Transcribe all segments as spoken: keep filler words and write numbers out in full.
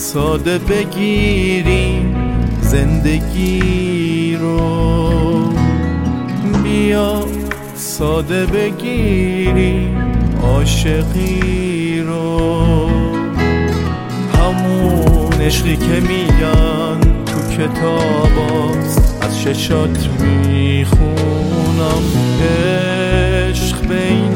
ساده بگیریم زندگی رو، بیا ساده بگیریم عاشقی رو. همون عشقی که میگن تو کتاباست، از ششات میخونم عشق بین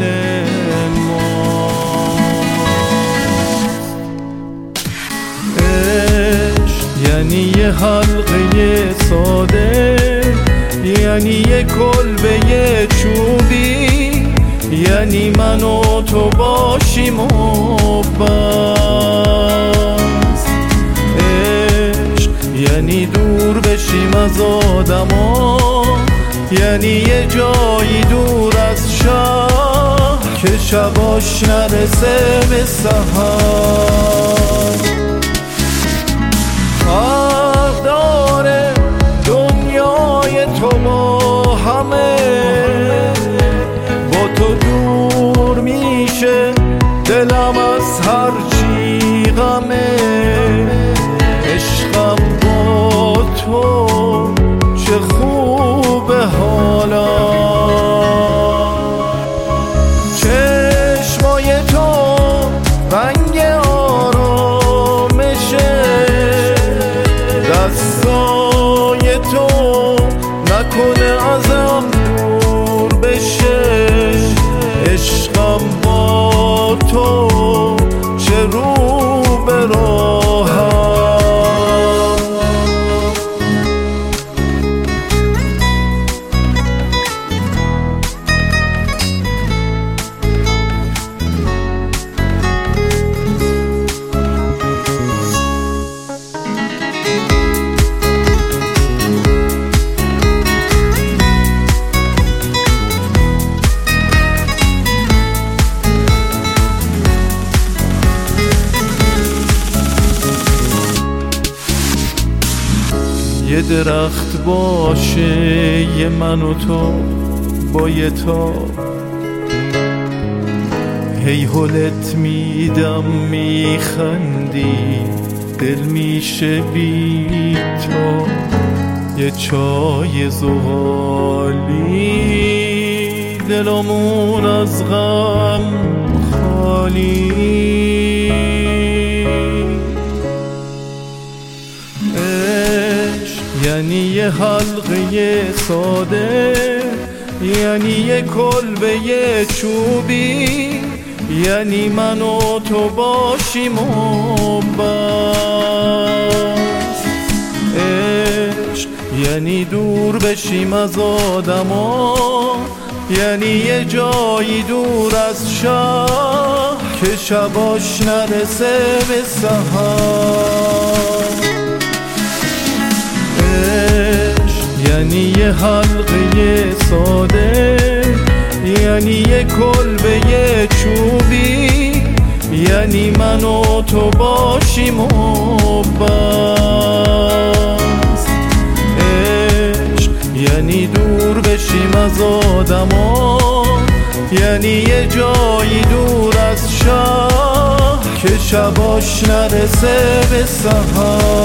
یعنی یه حلقه ساده، یعنی یه کلبه چوبی، یعنی من و تو باشیم و بس. عشق یعنی دور بشیم از آدما، یعنی یه جایی دور از شهر که شباش نرسه به سحر. فرق داره دنیای تو با همه، با تو دور میشه دلم از هر چی غمه. عشقم با تو چه خوبه حالا، چشمای تو رنگ دستای تو نکنه ازم دور بشه. عشقم با تو چه رو به راهم. یه درخت باشه یه من و تو با یه تا، هی هلت میدم میخندی دل میشه بی تو. یه چای زغالی دلمون از غم خالی. یعنی یه حلقه ساده، یعنی یه کلبه چوبی، یعنی من و تو باشیم و بس. عشق یعنی دور بشیم از آدما، یعنی یه جایی دور از شهر که شباش نرسه به سحر. یعنی یه حلقه ساده، یعنی یه کلبه چوبی، یعنی من و تو باشیم و بس. عشق یعنی دور بشیم از آدما، یعنی یه جایی دور از شهر که شباش نرسه به سحر.